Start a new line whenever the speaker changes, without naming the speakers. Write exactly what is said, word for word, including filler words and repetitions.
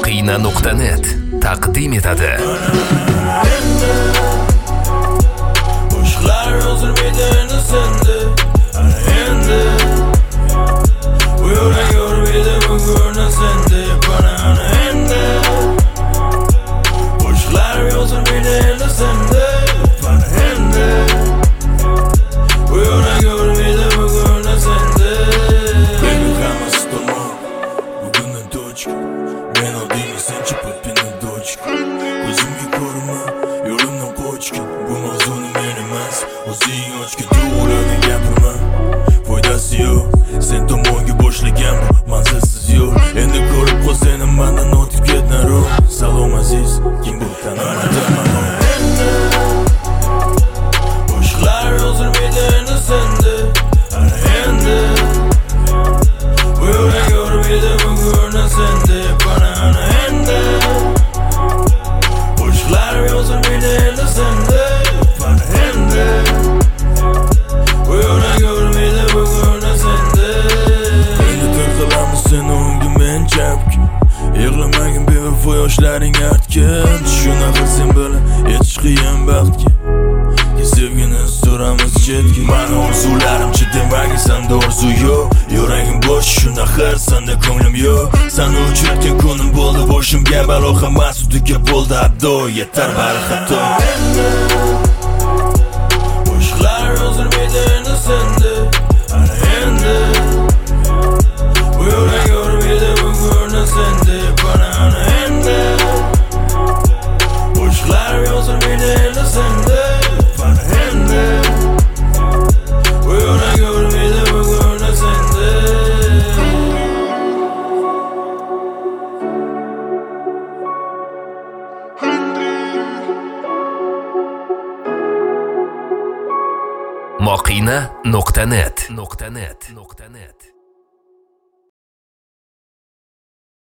Moqina nuqta net taqdim etadi.
Qo'shiqlar yozilmaydi endi senda. Ana endi bu yurak yormaydi bugun senda. Ana ana endi qo'shiqlar yozilmaydi endi senda. Ana endi bu yurak yormaydi bugun senda. Baby hammasi tamom, bugundan точка. Men oddiy senchi papining дочка. O'zimga ko'rinma, yo'limdan qochgin. Bu mavzuni men emas, o'zing ochgin. To'g'rini gapirma, foydasi yo'q. Sen tomonga boshlagan bu manzilsiz yo'l. Endi ko'rib qol seni mendan o'tib ketnaru. Salom aziz, kim bu tanimadi? Qo'shiqlar yozilmaydi endi senda. Ana endi bu yurak yormaydi bugun senda. Ana ana endi qo'shiqlar yozilmaydi endi senda. Ana endi bu yurak yormaydi bugun senda. Endi tirqilamiz seni o'ngga men chapga. Yig'lamagin bevafo yoshlaring artgan. Shunaqa sen bilan yetish qiyin baxtga. Sevgini so'ramiz chetga. Mani orzularimcha demagin senda orzu yo'q. Yuragim bo'sh shunda har sanda ko'nglim yo'q. Seni uchratgan kunim bo'ldi boshimga balo hammasi tugab bo'ldi abdo. Yetar bari xato. Qo'shiqlar yozilmaydi endi senda. Ana endi bu yurak yormaydi bugun senda. Ana ana endi qo'shiqlar yozilmaydi endi senda. Ana endi bu yurak yormaydi bugun senda.
Moqina nuqta net